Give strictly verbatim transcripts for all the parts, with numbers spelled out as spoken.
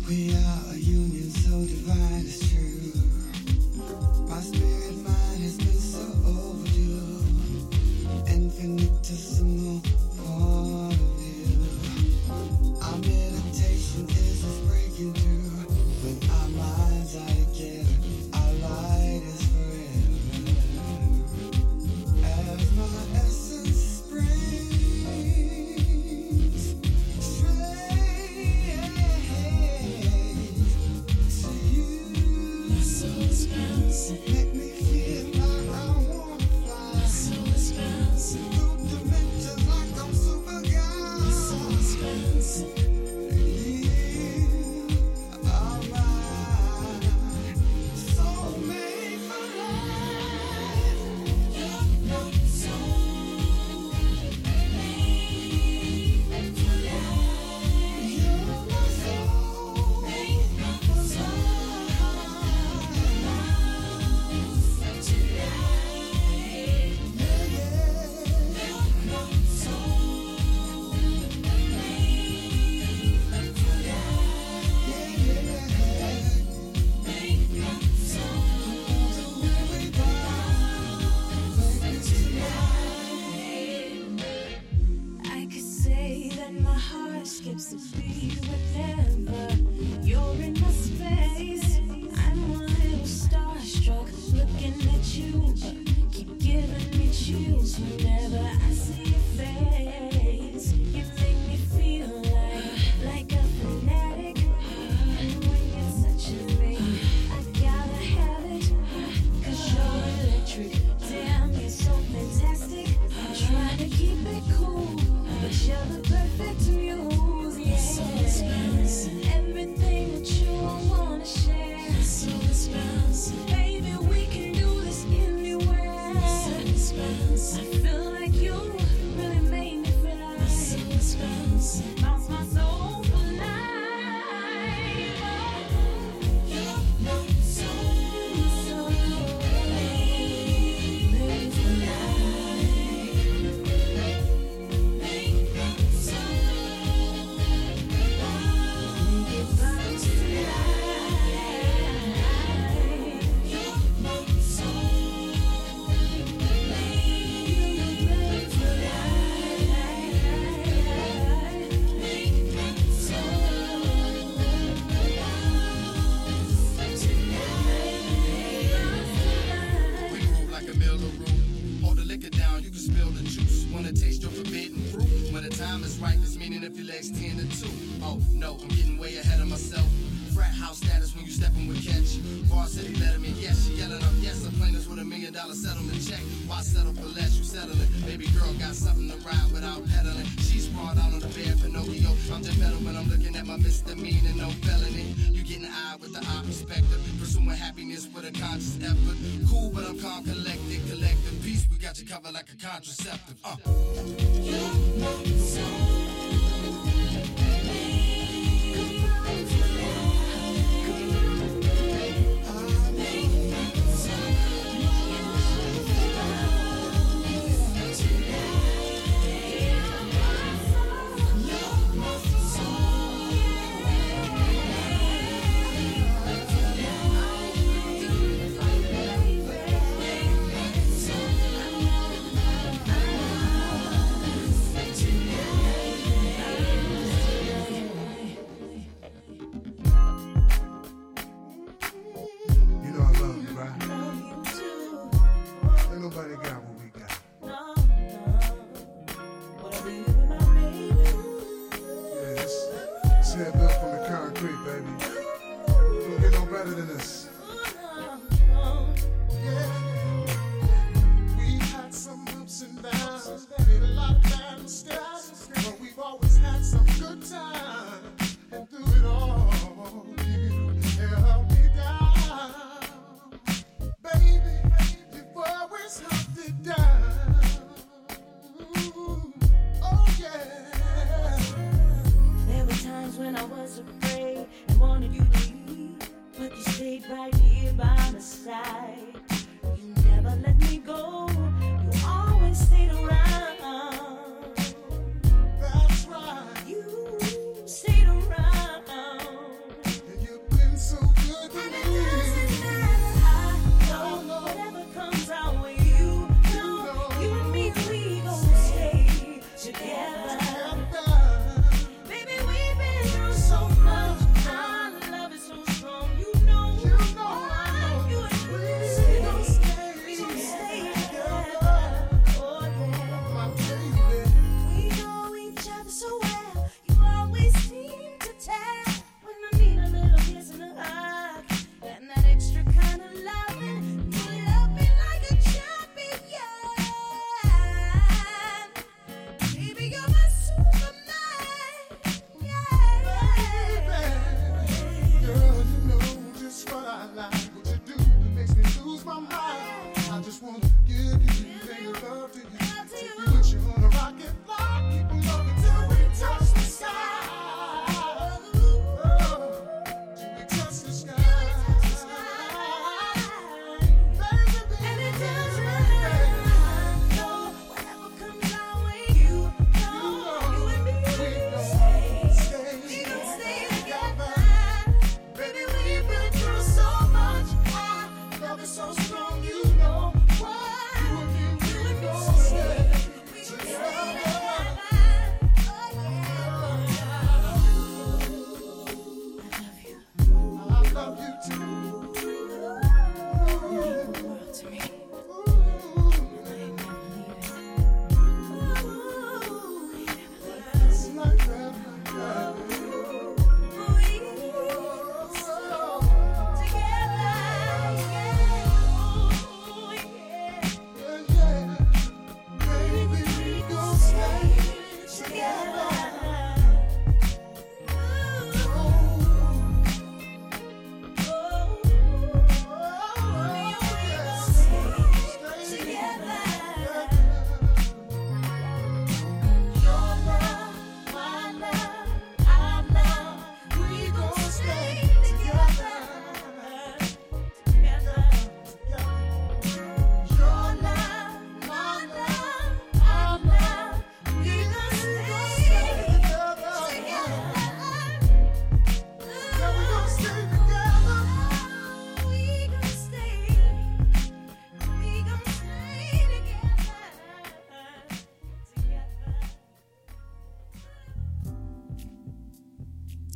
We are a union so divine, it's true. My spirit mind has been so overdue. Infinitesimal point of view. Our meditation is just breaking through. When our minds are together, our light is forever. As my essence springs straight to you. My soul is bouncing. Make me feel like I wanna fly. My soul is bouncing. Through dimensions like I'm super guy. My soul is bouncing. You are my soulmate for life. You're my soul mate for life. You're my soul mate for life. Tonight, yeah, yeah. You're my soul mate for life. Yeah, yeah. Make my soul every tonight. I could say that my heart skips a beat whenever you're in my space. I'm a little starstruck looking at you. Keep giving me chills whenever I see your face. You make me feel like, like a fanatic. When you're touching me, I gotta have it. Cause you're electric, damn, you're so fantastic. Trying to keep it cool, but you're the perfect muse, yeah. Everything that you wanna share. Baby, we can do this anywhere. I feel like you really made me feel like bounce my soul for life. You're my soul mate for life. Make my soul make it bounce tonight. You're my soul mate for life. Make my soul bounce tonight. We groove like a Miller root. Hold the liquor down, you can spill the juice. Wanna taste your forbidden fruit? When the time is right, it's meaning if your legs ten to two. Oh no, I'm getting way ahead of myself. Frat house status when you stepping with catch. Varsity letterman, yes, she yelling up, yes, I'm playing this with a million dollar settlement check. Why settle for less? You settling. Baby girl got something to ride without pedaling. She's sprawled out on the bed, Pinocchio. I'm just metal when I'm looking at my misdemeanor, no felony. You getting the eye with the eye perspective. Pursuing happiness with a conscious effort. Cool, but I'm calm, collected, collective peace. We got you covered like a contraceptive. Uh. You're my soul mate for life. Make my soul tonight. You're my soul You know I love you, right? Ain't nobody got what we got. Yeah, this, this here built from the concrete, baby. Don't get no better than this. We've had some ups and downs, made a lot of bad mistakes, but we've always had some good times. And through it all, you held me down. Baby, you've always held it down. Oh yeah. There were times when I was afraid and wanted you to leave, but you stayed right here by my side. You never let me go. You always stayed around. That's right. You stayed around.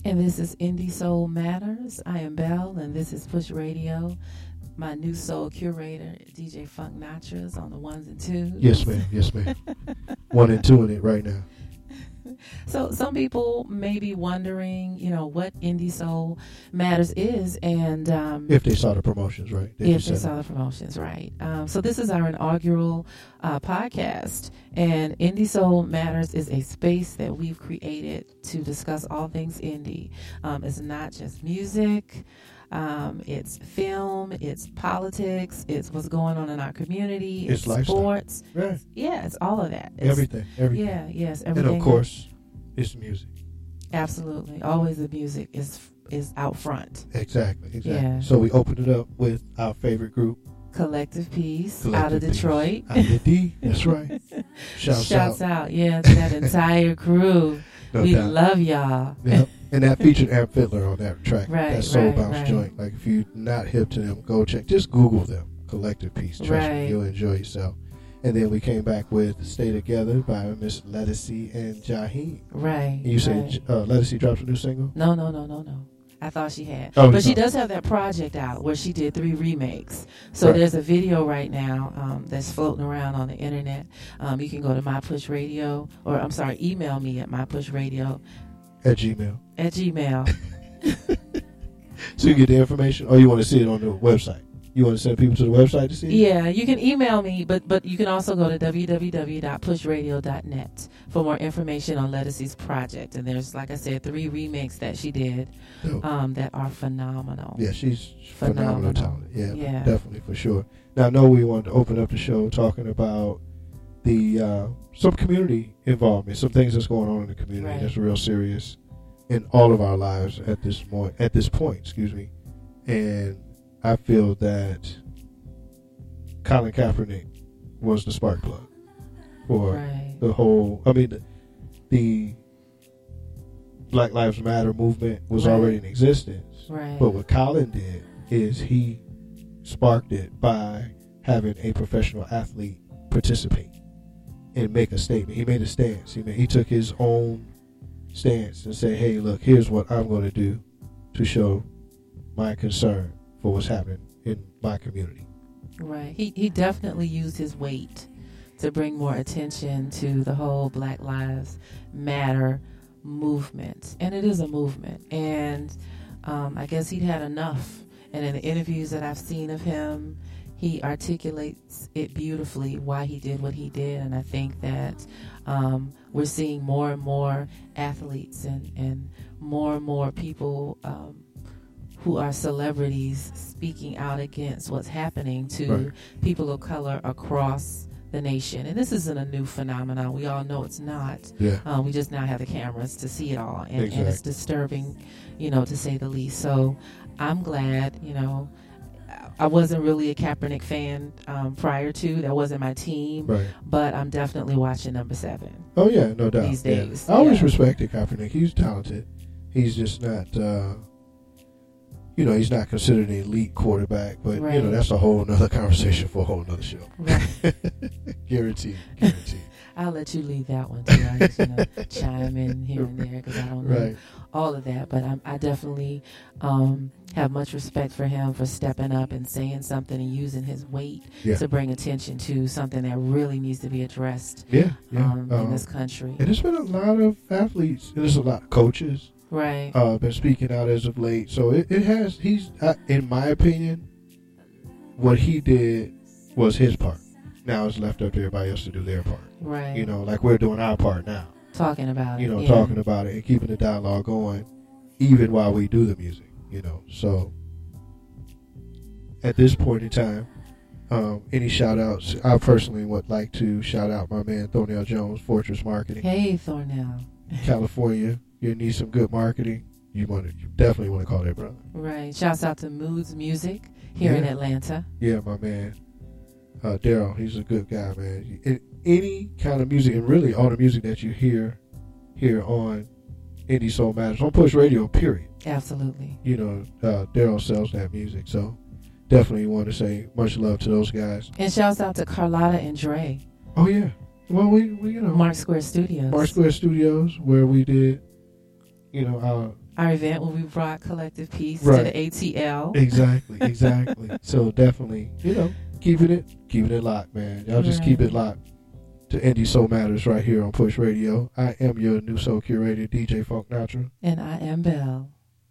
And this is Indie Soul Matters. I am Belle, and this is Push Radio. My new soul curator, D J Funk Natras, on the ones and twos. Yes, ma'am. Yes, ma'am. One and two in it right now. So some people may be wondering, you know, what Indie Soul Matters is, and um, if they saw the promotions, right? They if they saw the promotions, right? Um, so this is our inaugural uh, podcast, and Indie Soul Matters is a space that we've created to discuss all things indie. Um, it's not just music. Um, it's film, it's politics, it's what's going on in our community, it's, it's sports. Right. Yeah, it's all of that. It's, everything, everything. Yeah, yes, everything. And of course, it's music. Absolutely. Always the music is is out front. Exactly, exactly. Yeah. So we opened it up with our favorite group, Collective Peace, Collective out of Peace. Detroit. Out of D, that's right. Shouts, Shouts out. out, yeah, to that entire crew. No we doubt. love y'all. Yep. And that featured Amp Fiddler on that track. Right, that Soul right, Bounce right. joint. Like, if you're not hip to them, go check. Just Google them. Collective Peace. Trust Right. me, you'll enjoy yourself. And then we came back with Stay Together by Miss Lettucey and Jaheim. Right. And you said right. uh, Lettucey drops a new single? No, no, no, no, no. I thought she had. Oh, but she no. does have that project out where she did three remakes. So Right. there's a video right now um, that's floating around on the internet. Um, you can go to My Push Radio, or I'm sorry, email me at mypushradio At Gmail. at Gmail. So you get the information, or you want to see it on the website? You want to send people to the website to see it? Yeah, you can email me, but but you can also go to w w w dot push radio dot net for more information on Lettucey's project. And there's, like I said, three remakes that she did Dope. um, that are phenomenal. Yeah, she's phenomenal, Phenomenal. talent. Yeah, Yeah. definitely, for sure. Now, I know we wanted to open up the show talking about the uh, some community involvement, some things that's going on in the community Right. that's real serious in all of our lives at this point. At this point, excuse me. And I feel that Colin Kaepernick was the spark plug for Right. the whole. I mean, the, the Black Lives Matter movement was Right. already in existence. Right. But what Colin did is he sparked it by having a professional athlete participate and make a statement. He made a stance. He made, he took his own stance and said, "Hey, look, here's what I'm going to do to show my concern for what's happening in my community." Right. He he definitely used his weight to bring more attention to the whole Black Lives Matter movement. And it is a movement. And um, I guess he'd had enough. And in the interviews that I've seen of him, he articulates it beautifully why he did what he did. And I think that um, we're seeing more and more athletes and, and more and more people um, who are celebrities speaking out against what's happening to Right. people of color across the nation. And this isn't a new phenomenon. We all know it's not. Yeah. Um, we just now have the cameras to see it all. And, and it's Exactly. disturbing, you know, to say the least. So I'm glad, you know, I wasn't really a Kaepernick fan um, prior to. That wasn't my team. Right. But I'm definitely watching number seven. Oh, yeah, no doubt. These Yeah. days, I always yeah. respected Kaepernick. He's talented. He's just not, uh, you know, he's not considered an elite quarterback. But, you Right. know, that's a whole nother conversation for a whole nother show. Right. Guaranteed. Guaranteed. I'll let you leave that one too. I just, you know, chime in here and there because I don't know Right. all of that. But I'm, I definitely um, have much respect for him for stepping up and saying something and using his weight Yeah. to bring attention to something that really needs to be addressed Yeah. Yeah. um, in Um, this country. And there's been a lot of athletes, and there's a lot of coaches Right. uh, been speaking out as of late. So it, it has, he's, uh, in my opinion, what he did was his part. Now it's left up to everybody else to do their part. Right. You know, like we're doing our part now. Talking about You it. know, yeah. talking about it and keeping the dialogue going, even while we do the music. You know, so at this point in time, um, any shout outs? I personally would like to shout out my man Thornell Jones, Fortress Marketing, Hey, Thornell. California. You need some good marketing. You want to, you definitely want to call that brother. Right. Shouts out to Moods Music here in Yeah. Atlanta. Yeah, my man. Uh, Daryl, he's a good guy, man. In any kind of music, and really all the music that you hear here on Indie Soul Matters, on Push Radio, period. Absolutely. You know, uh, Daryl sells that music. So definitely want to say much love to those guys. And shouts out to Carlotta and Dre. Oh, yeah. Well, we, we you know, Mark Square Studios. Mark Square Studios, where we did, you know, our our event when we brought Collective Peace Right. to the A T L. Exactly, exactly. So definitely, you know, keeping it, keeping it locked, man. Y'all just Right. keep it locked to Indie Soul Matters right here on Push Radio. I am your new soul curator, D J Funk Natural. And I am Belle.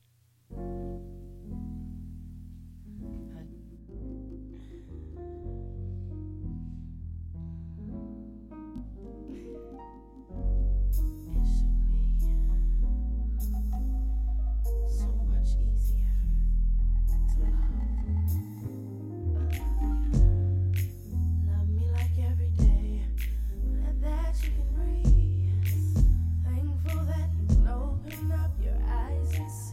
It should be so much easier to love. Love me like every day, let that you can breathe. Thankful that you can open up your eyes and see.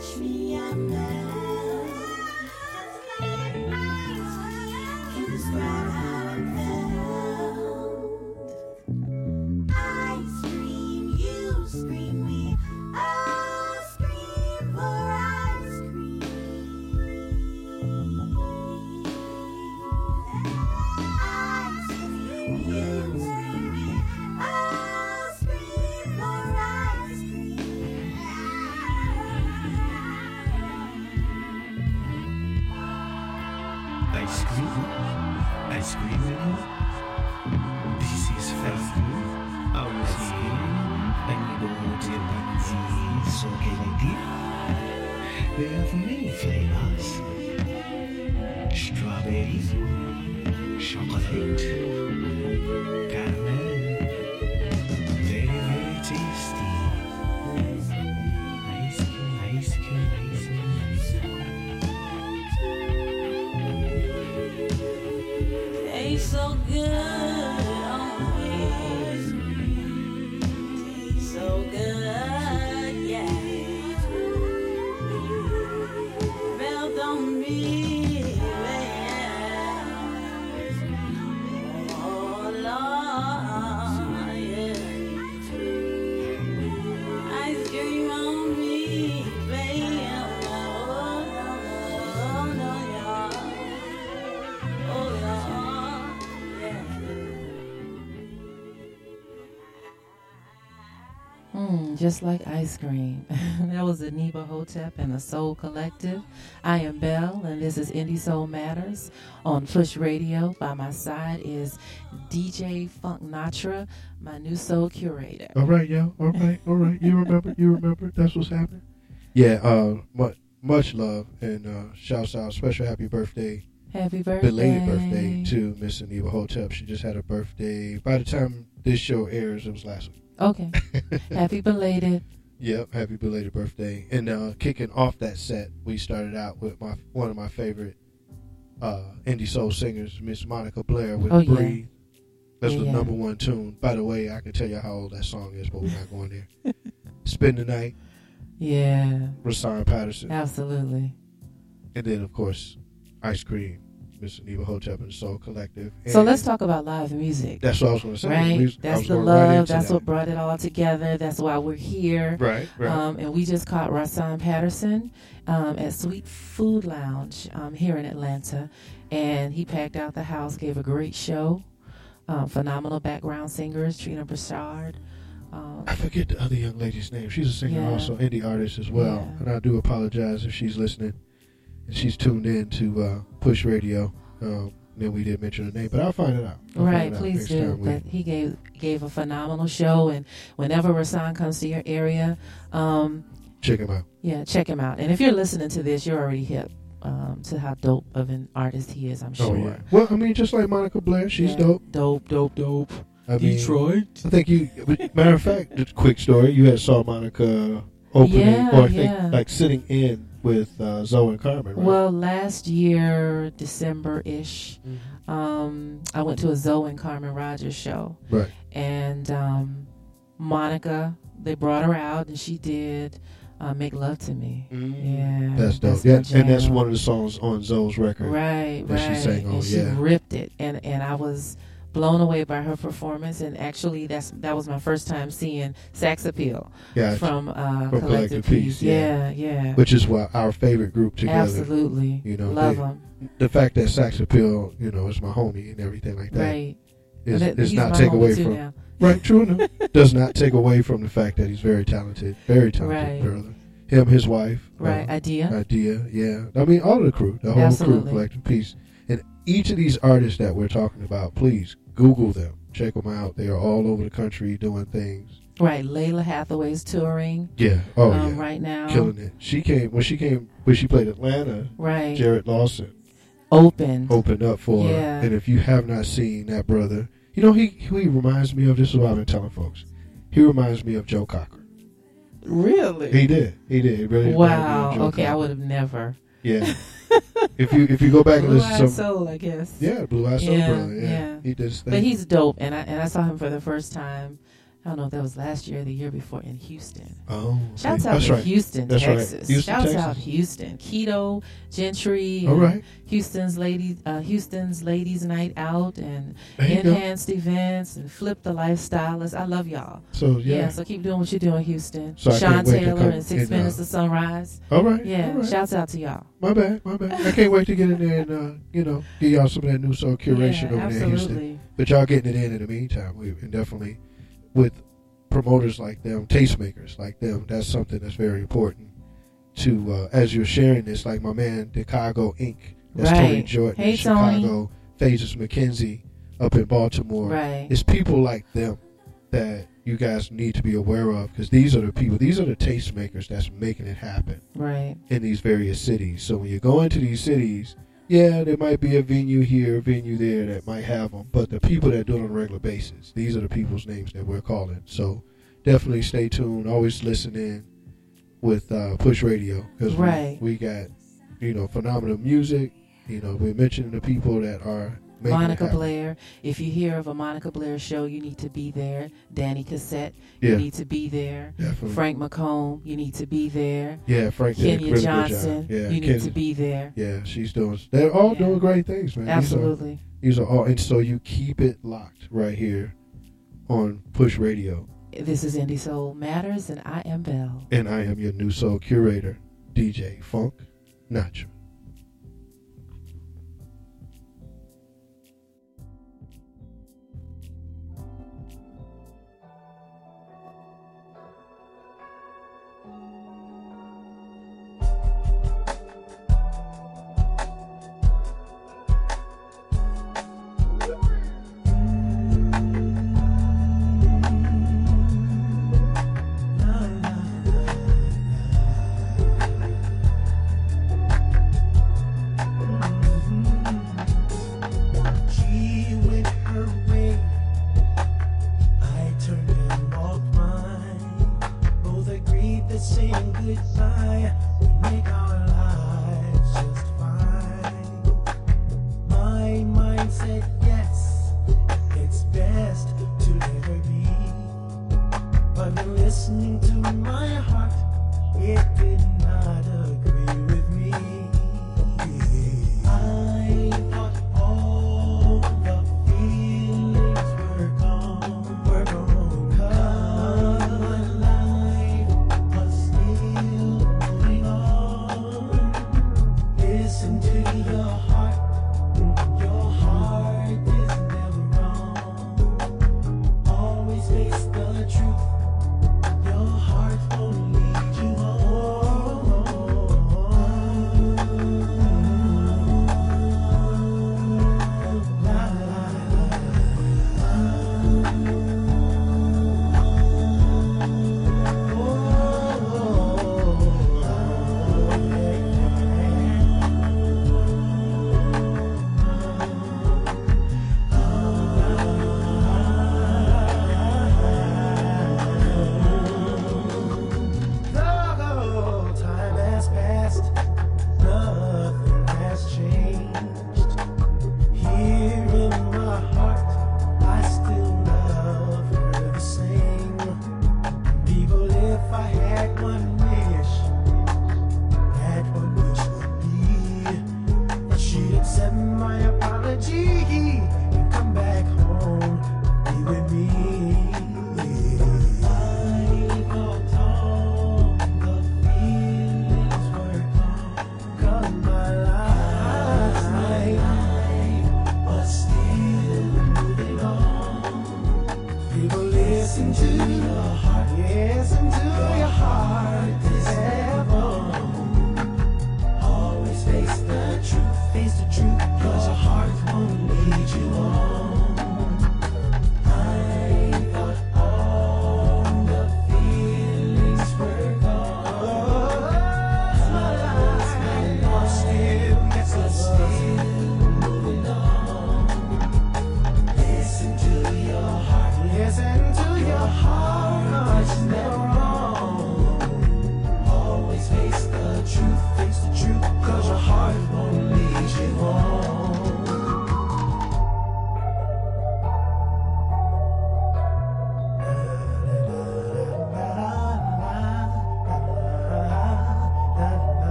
touch me, I melt. Can't describe how it felt. Ice cream, you scream, we all scream for ice cream. Ice cream, you scream, we all scream for ice cream. Ice cream, ice cream, this is fast food. I was here, I need a hotel taxi, so can I dip? We have many flavors: strawberry, chocolate, caramel, very very tasty. Ice cream, ice cream, ice cream, ice cream. Tastes so good on me. Tastes so good, yeah. Melt on me, yeah. Oh Lord, yeah. Ice cream on me, baby. Oh no, yeah. Oh Lord, yeah. Mm, just like ice cream. That was Aniba Hotep and the Soul Collective. I am Belle, and this is Indie Soul Matters on Push Radio. By my side is D J Funk Natra, my new soul curator. All right, yo. All right, all right. You remember? You remember? That's what's happening. Yeah. Uh, much much love and uh, shouts out, special happy birthday, Happy birthday. belated birthday to Miss Aniba Hotep. She just had a birthday. By the time this show airs, it was last week. Okay. Happy belated. Yep, happy belated birthday. And uh, kicking off that set, we started out with my one of my favorite uh, indie soul singers, Miss Monica Blair with Oh, yeah. Breathe. That's Yeah, the yeah. number one tune. By the way, I can tell you how old that song is, but we're not going there. Spend the Night, Yeah, Rasan Patterson. absolutely. And then, of course, Ice Cream, Miss Aniba Hotep and the Soul Collective. So And let's talk about live music. That's what I was going to say. Right? We was- I That's was the going right love. into That's that. what brought it all together. That's why we're here. Right, right. Um, and we just caught Rasan Patterson um, at Sweet Food Lounge um, here in Atlanta. And he packed out the house, gave a great show. Um, phenomenal background singers, Trina Broussard. Um, I forget the other young lady's name. She's a singer, Yeah. also indie artist as well. Yeah. And I do apologize if she's listening and she's tuned in to uh, Push Radio. Um, then we didn't mention her name, but I'll find it out. I'll Right, find it out please next do. time we- But he gave gave a phenomenal show, and whenever Rasan comes to your area, um, check him out. yeah, check him out. And if you're listening to this, you're already hip um, to how dope of an artist he is. I'm sure. Oh yeah. Well, I mean, just like Monica Blair, she's Yeah. dope. Dope, dope, dope. I mean, Detroit. I think you. Matter of fact, just a quick story. You had saw Monica opening, Yeah, or I think yeah. like sitting in with uh, Zoe and Carmen. Right? Well, last year, December-ish, Mhm. um, I went to a Zoe and Carmen Rogers show. Right. And um, Monica, they brought her out, and she did uh, Make Love to Me. Yeah. That's dope. my Yeah, and that's jam. one of the songs on Zoe's record. Right, that right. she sang on, and she yeah. ripped it, and and I was blown away by her performance. And actually, that's that was my first time seeing Sax Appeal Yeah, from uh, From Collective, Collective Peace. Peace, yeah. yeah, yeah. which is what our favorite group together. Absolutely, You know, love they- them. The fact that Sax Appeal, you know, is my homie and everything like that, Right, is, And that- is he's not my take homie away too from now. right. True enough, does not take away from the fact that he's very talented, very talented Right. brother. Him, his wife, Right, uh, idea. idea, yeah. I mean, all of the crew, the whole Absolutely. crew, Collective Peace, and each of these artists that we're talking about, please Google them, check them out. They are all over the country doing things. Right, Layla Hathaway's touring. Yeah. Oh um, yeah. right now. Killing it. She came when she came when she played Atlanta. Right, Jared Lawson open. opened up for her. Yeah. And if you have not seen that brother, you know he who he reminds me of. This is what I've been telling folks. He reminds me of Joe Cocker. Really? He did. He did. He really Wow. reminded me of Joe Okay, I Cocker. would have never. Yeah. if you if you go back and Blue listen to Eyed some, Soul, I guess. yeah, Blue Eyed Soul Yeah, brother. Yeah. yeah. He did his thing. But he's dope, and I and I saw him for the first time I don't know if that was last year or the year before in Houston. Oh, Shouts okay. out That's to right. Houston, That's right. Texas. Houston, Shouts Texas. out Houston. Keto, Gentry, All and right. Houston's ladies, uh, Houston's Ladies Night Out, and There you go. enhanced events, and Flip the Lifestylist. I love y'all. So Yeah. yeah. so keep doing what you're doing, Houston. So I Sean can't wait to Taylor come and Six and, uh, Minutes to Sunrise. All right. Yeah, All right. shouts out to y'all. My bad. My bad. I can't wait to get in there and uh, you know, give y'all some of that new soul curation yeah, over there in Houston. absolutely. But y'all getting it in in the meantime. We and definitely with promoters like them, tastemakers like them. That's something that's very important to uh, as you're sharing this. Like my man, Chicago Incorporated. That's Tony Right. Jordan Hey, in Chicago. Tony. Phases McKenzie up in Baltimore. Right. It's people like them that you guys need to be aware of because these are the people. These are the tastemakers that's making it happen Right. in these various cities. So when you go into these cities, yeah, there might be a venue here, a venue there that might have them, but the people that do it on a regular basis, these are the people's names that we're calling. So definitely stay tuned. Always listen in with uh, Push Radio because Right. we, we got, you know, phenomenal music. You know, we're mentioning the people that are making it Monica happen. Blair. If you hear of a Monica Blair show, you need to be there. Danny Cassette, Yeah. you need to be there. Definitely. Frank McComb, you need to be there. Yeah, Frank did a Kenya really Johnson, good job. Yeah, you need Kenya- to be there. Yeah, she's doing. They're all Yeah. doing great things, man. Absolutely. These are, these are all, and so you keep it locked right here on Push Radio, This is Indie Soul Matters, and I am Belle. and I am your new soul curator, D J Funk Nacho. La, la, la, la.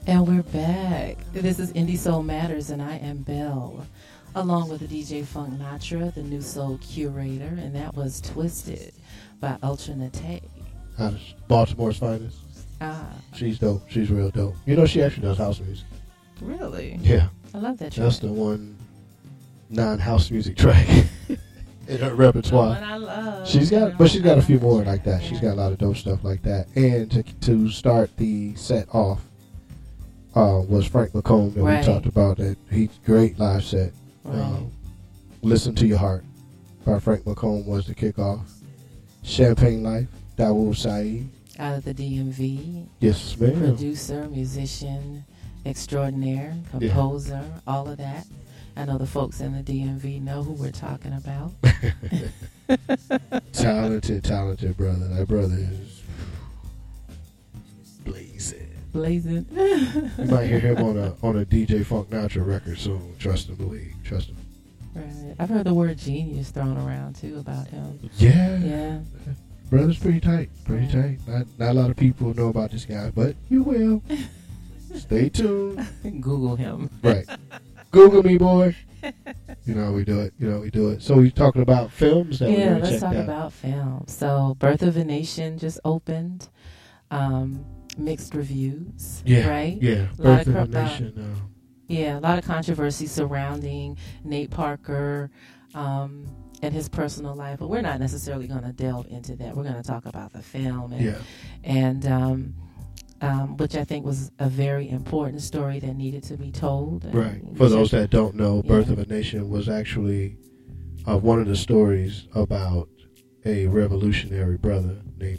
And we're back. This is Indie Soul Matters, and I am Belle, along with the D J Funk Natra, the new soul curator, and that was Twisted by Ultra Nate. Out of Baltimore's finest. Ah, She's dope. She's real dope. You know, she actually does house music. really? Yeah. I love that track. That's the one non-house music track in her repertoire. The one I love. She's got, but she's got a few more like that. She's got a lot of dope stuff like that. And to to start the set off uh, was Frank McComb that Right. we talked about. That he great live set. Right. Um, Listen to Your Heart by Frank McComb was the kickoff. Champagne Life, Dawood Saeed. Out of the D M V, Yes, ma'am. producer, musician, extraordinaire, composer, all of that. I know the folks in the D M V know who we're talking about. Talented, talented brother. That brother is blazing. Blazing. You might hear him on a on a D J Funk Natra record soon. Trust and believe. Trust him. Right. I've heard the word genius thrown around too about him. Yeah. Yeah. Brother's pretty tight. Pretty Right. tight. Not not a lot of people know about this guy, but you will. Stay tuned. Google him. Right. Google me, boy. You know how we do it. You know how we do it. So we're talking about films that Yeah, we're let's check talk out. about film. So, Birth of a Nation just opened. Um, mixed reviews. Yeah. Right? Yeah. A lot Birth of of a cro- uh, Nation. Uh, Yeah, a lot of controversy surrounding Nate Parker um, and his personal life, but we're not necessarily going to delve into that. We're going to talk about the film, and, yeah. and um, um, which I think was a very important story that needed to be told. And Right. we For those should- that don't know, Birth Yeah. of a Nation was actually uh, one of the stories about a revolutionary brother named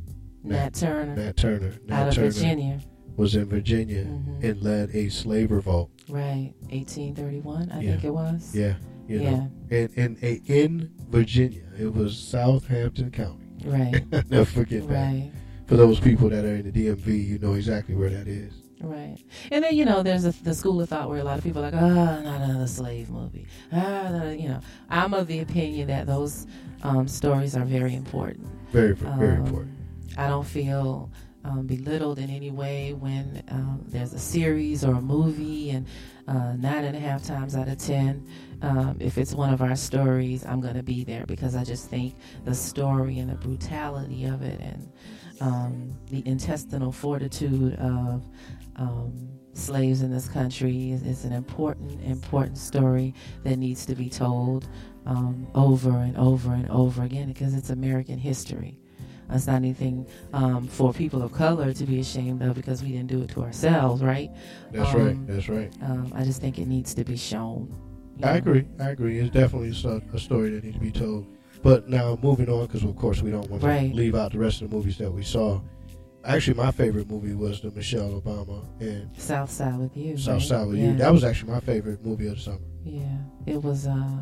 Nat Turner, Nat Turner. Nat out of Turner Virginia, was in Virginia Mhm. and led a slave revolt. right? eighteen thirty-one, I Yeah. think it was. Yeah. You Yeah. know. And in a, in Virginia. It was Southampton County. Right. Never forget that. Right. For those people that are in the D M V, you know exactly where that is. Right. And then, you know, there's a, the school of thought where a lot of people are like, ah, not another slave movie. Ah, not, you know, I'm of the opinion that those um, stories are very important. Very, very Um, important. I don't feel um, belittled in any way when um, there's a series or a movie, and uh, nine and a half times out of ten, um, if it's one of our stories, I'm going to be there because I just think the story and the brutality of it and um, the intestinal fortitude of um, slaves in this country is, is an important, important story that needs to be told um, over and over and over again because it's American history. It's not anything um, for people of color to be ashamed of because we didn't do it to ourselves, right? That's um, right. That's right. Um, I just think it needs to be shown. you I know? agree. I agree. It's definitely a, sto- a story that needs to be told. But now moving on, because of course we don't want to Right. leave out the rest of the movies that we saw. Actually, my favorite movie was the Michelle Obama and South Side with You. South right? Side with yeah. You. That was actually my favorite movie of the summer. Yeah, it was uh,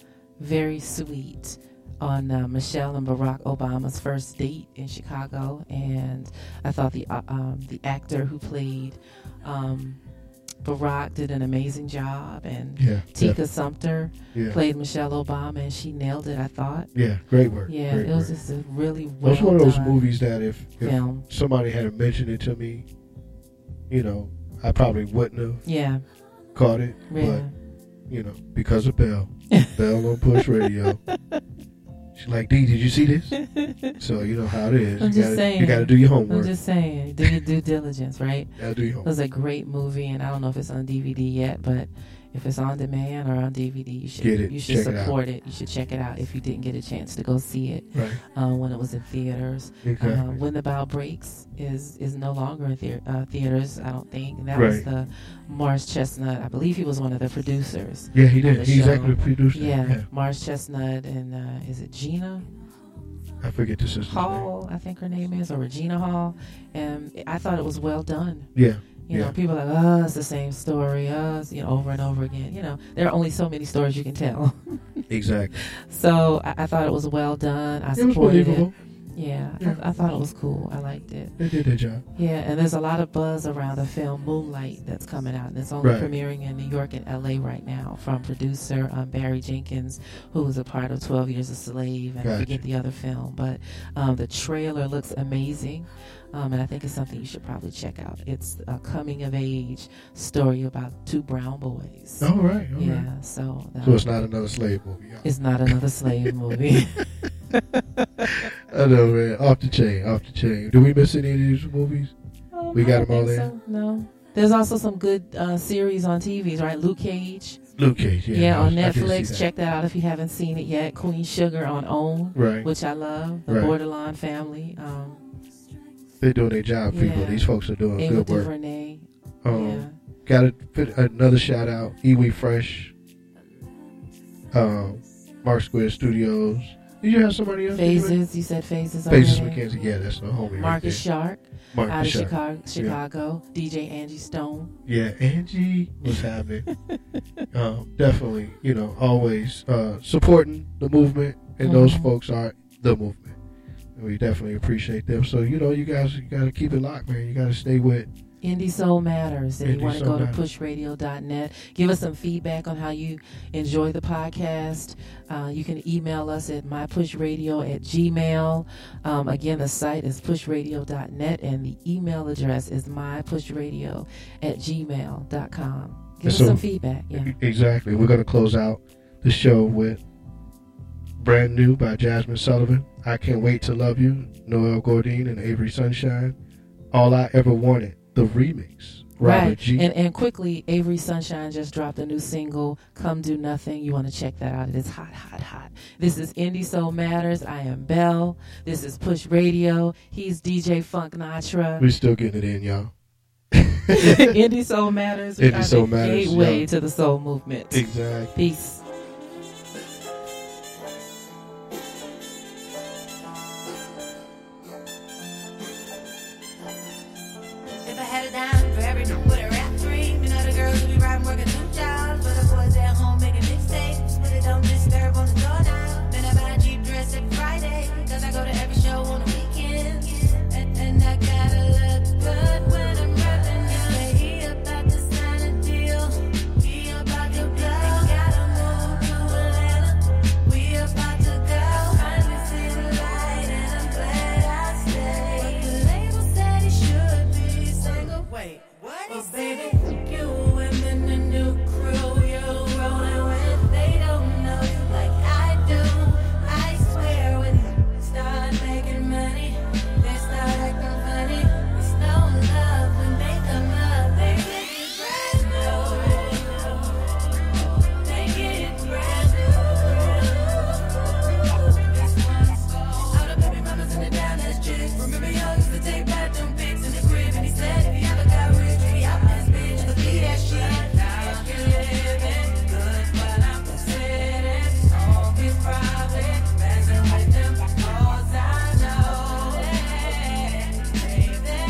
very sweet on uh, Michelle and Barack Obama's first date in Chicago, and I thought the uh, um, the actor who played um, Barack did an amazing job, and Yeah. Tika Sumpter Yeah. played Michelle Obama, and she nailed it. I thought. Yeah. Great work. Yeah, Great it was work. just a really well It was one of those done movies that if, if film. somebody had mentioned it to me, you know, I probably wouldn't have Yeah, caught it. yeah. But, you know, because of Belle, Belle on Push Radio. She's like, D, did you see this? So you know how it is. I'm you just gotta, saying. You got to do your I'm homework. just saying, do your due diligence, right? You got to do your It homework. was a great movie, and I don't know if it's on D V D yet, but if it's on demand or on D V D, you should Get it. you should Check it out. support it, You should check it out if you didn't get a chance to go see it Right. uh, when it was in theaters. Exactly. Uh, when the Bow Breaks is is no longer in thea- uh, theaters, I don't think. And that was Right. the Morris Chestnut. I believe he was one of the producers. yeah, he on did. the He show. executive produced it. Yeah, Yeah. Morris Chestnut and uh, is it Gina I forget the sister's Hall? I think her name is, or Regina Hall. And I thought it was well done. name. Yeah. You know, Yeah. people are like, oh, it's the same story, oh, it's, you know, over and over again. You know, there are only so many stories you can tell. Exactly. So I, I thought it was well done. I It was supported it. believable. Yeah, Yeah. I, I thought it was cool. I liked it. They did their job. Yeah, and there's a lot of buzz around the film Moonlight that's coming out, and it's only Right. premiering in New York and L A right now from producer um, Barry Jenkins, who was a part of twelve Years a Slave, and I Gotcha. forget the other film. But um, the trailer looks amazing, um, and I think it's something you should probably check out. It's a coming-of-age story about two brown boys. All right. All yeah, right. so, um, So it's not another slave movie. Y'all. it's not another slave movie. I know, man. Off the chain. Off the chain. Do we miss any of these movies? Um, We I got don't them all think there? so, No. There's also some good uh, series on T Vs, right? Luke Cage. Luke Cage. Yeah, Yeah, I on was- I did see Netflix. that. Check that out if you haven't seen it yet. Queen Sugar on OWN, Right. which I love. The Right. Borderline Family. Um, They're doing their job, people. Yeah. These folks are doing Ava good work. DuVernay. Um, yeah. Got to fit another shout out. Iwi Fresh. Um, Mark Square Studios. Did you have somebody else? Phases. You said Phases Phases already. McKenzie. Yeah, that's the homie Marcus right Shark there. Marcus out of Shark. Chicago. Chicago. D J Angie Stone. Yeah, Angie was happening. um, definitely, you know, always uh, supporting the movement, and those Mhm. folks are the movement. And we definitely appreciate them. So, you know, you guys you got to keep it locked, man. You got to stay with. Indie Soul Matters. And Indie you want to Soul go to Matters. push radio dot net. Give us some feedback on how you enjoy the podcast. Uh, you can email us at mypushradio at gmail. Um, again, the site is push radio dot net, and the email address is mypushradio at gmail dot com. Give So- us some feedback. Yeah. Exactly. We're going to close out the show with Brand New by Jasmine Sullivan. I Can't Wait to Love You, Noel Gourdine and Avery Sunshine. All I Ever Wanted, the remix. Robert Right. G. And, and quickly, Avery Sunshine just dropped a new single, Come Do Nothing. You want to check that out. It is hot, hot, hot. This is Indie Soul Matters. I am Belle. This is Push Radio. He's D J Funk Natra. we still getting it in, y'all. Indie Soul Matters. We Indie are Soul the Matters, gateway yeah. to the soul movement. Exactly. Peace. If I had a dime for every dude with a rap dream, and other girls would be riding working two jobs, but the boys at home making mixtapes, but it don't disturb on the door now. Then I buy a Jeep dress every Friday, cause I go to every show on the weekend, and, and I gotta look good when I'm rapping. Yeah, he about to sign a deal, he about to blow, gotta move to Atlanta, we about to go, finally see the light, and I'm glad I stayed. But the label said he should be single. Wait, what? Well, baby, you and the new crew you're rolling with, they don't know you like I do. I swear when they start making money, they start acting funny. It's no love when they come up, they get it brand new. They get it brand new. This one's all the baby mamas and the down ass chicks. Remember y'all used to take bathroom pics in the crib, and he said if you ever got rich, we out this bitch, but leave that shit. Now you're living good, but I'm considered all his private, messing with them, 'cause I know that, baby,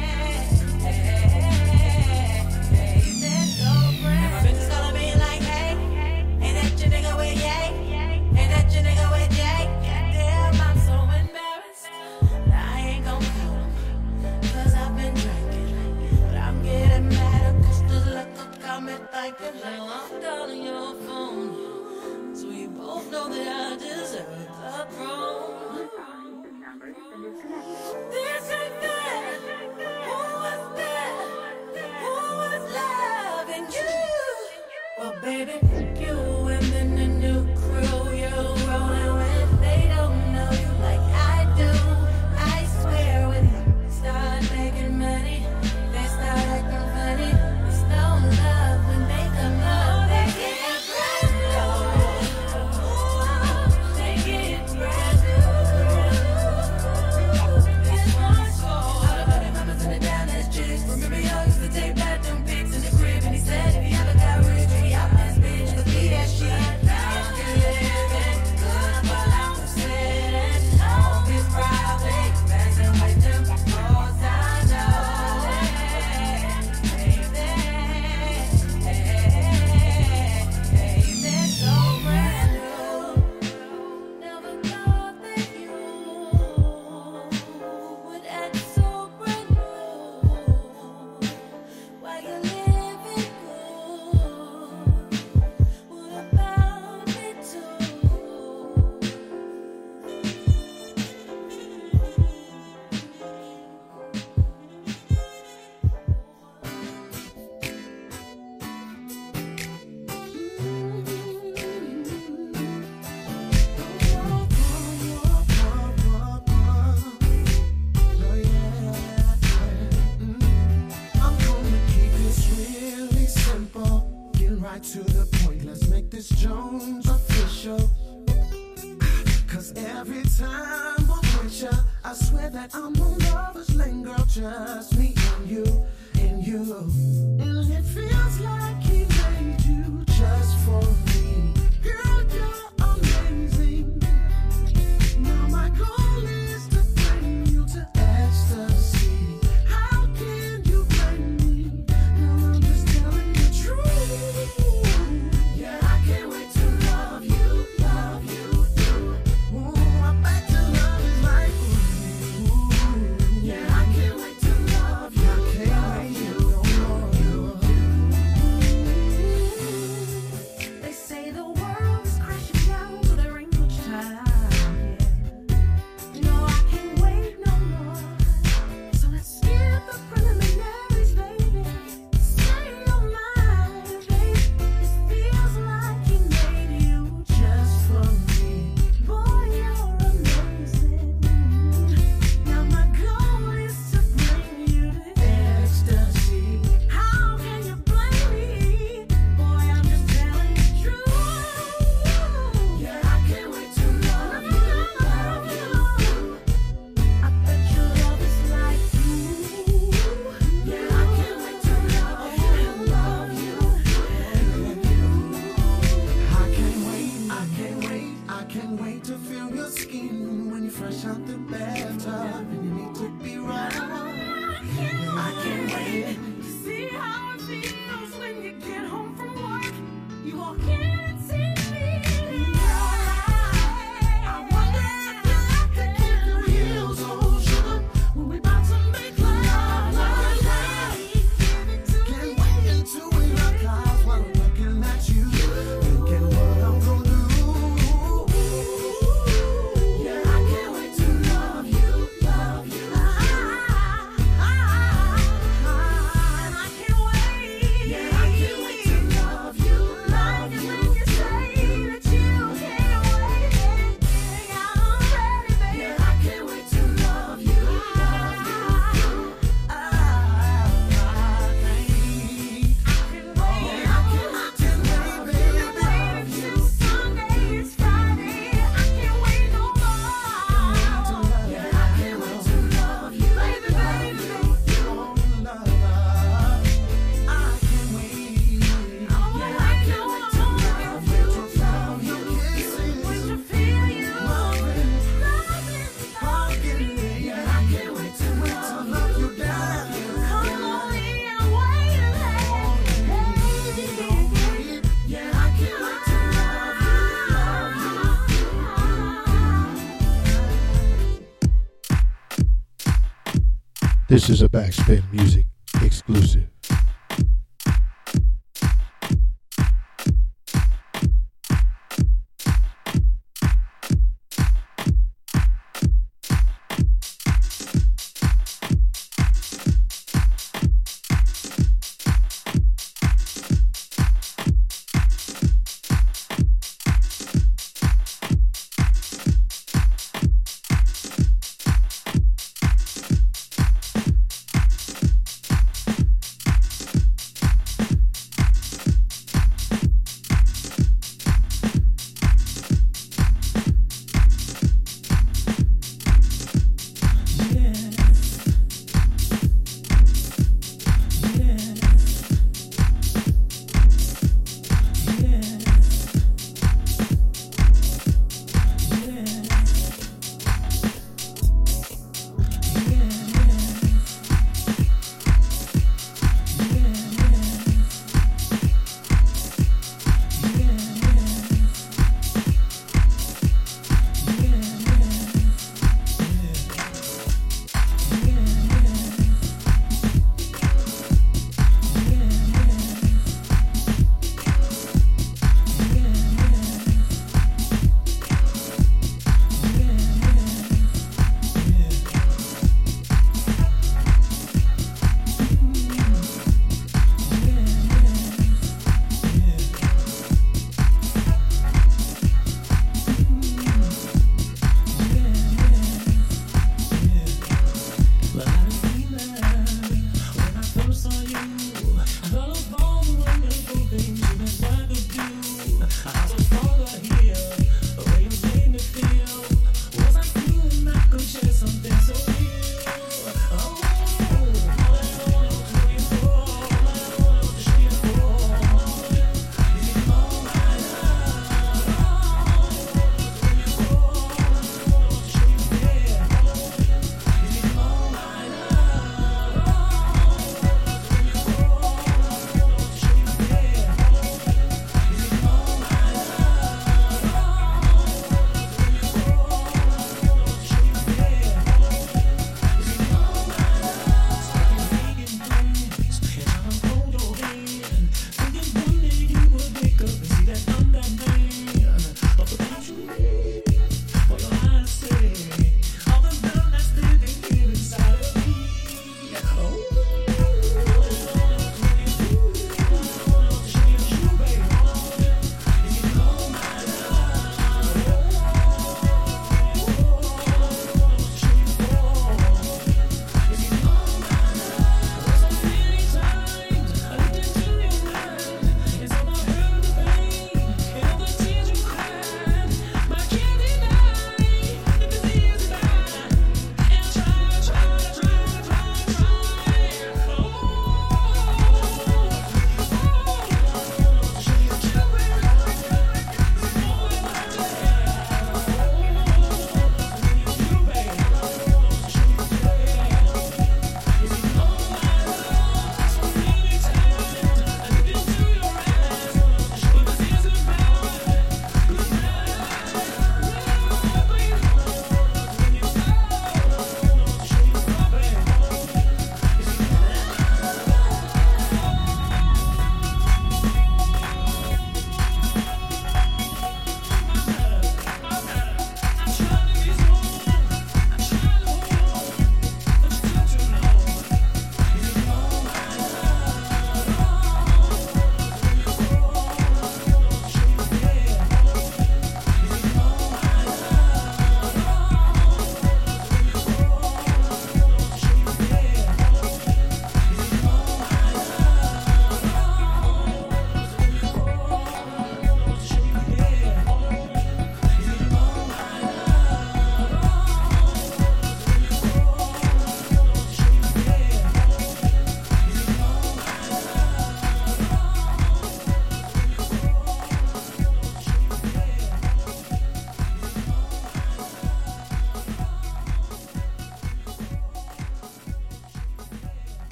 baby, girlfriend. My bitch is gonna be like, hey, ain't that your nigga with yay? Ain't that your nigga with Jay? Damn, I'm so embarrassed. I ain't gon' call him, 'cause I've been drinking. But I'm getting mad, 'cause the liquor got me thinking. Now I'm calling your phone, so you both know that I deserve the throne. This ain't fair. Who was there? Who was loving you? Well, baby, you and then the new crew you're rolling with, they don't know you like I do. I swear when they start making money, they start acting funny. It's no love when they come up, they get brand new. Ooh, they get brand new. This one's for all the baby mamas and the down ass chicks. Remember y'all used to take bathroom pics in the crib, and he said if you ever got rich, we out this bitch, but leave that shit. Now you're the point, let's make this Jones official. Cause every time I'm with ya, I swear that I'm on lover's lane, girl, just me and you, and you. And it feels like he made you just for me. Girl, you're amazing. Now my goal is to bring you to ecstasy. How can you blame me? Girl, I'm just telling the truth. Yeah, I can't wait to love you, love you, you. Ooh, I bet your love is like ooh. Yeah, I can't wait to love you, I can't love wait you, no more. They say the world is crashing down, so there ain't much time. Yeah. No, I can't wait no more. So let's skip the preliminaries, baby. Say your mind, baby. It feels like he made you just for me. Boy, you're amazing. Now my goal is to bring you to ecstasy. How can you blame me? Boy, I'm just telling the truth. Yeah, I can't wait to love you, love you. I bet your love is like ooh. Yeah, I can't wait to love you, love you. I can't wait, I can't wait, I can't wait to feel your skin when you're fresh out the bathtub and you need to be right. I can't wait. To see how it feels when you get home from work. You walk in and see me. I wonder if you could keep your heels on, sugar, when we about to make love, love, love. Can't wait until we lock eyes while I'm looking at you, thinking what I'm gonna do. Yeah, I can't wait to love you, love you. And I can't wait. Yeah, I can't wait to love you, love Like it you. when you say that you can't wait. I'm ready, baby. Yeah, I can't wait to love you, love you. I can't wait. Yeah, I can't wait to love you, Till Sunday is Friday. I can't wait no more. yeah, I can't wait to love you, Baby, baby, you on love. I can't wait. Yeah, I can't wait to love you, to love you, kisses, wait to feel you. loving, Loving, hugging me. Yeah, I can't wait to wait to love you down. come on in, wait a Yeah, I can't wait to love you, love you. This is a Backspin Music exclusive.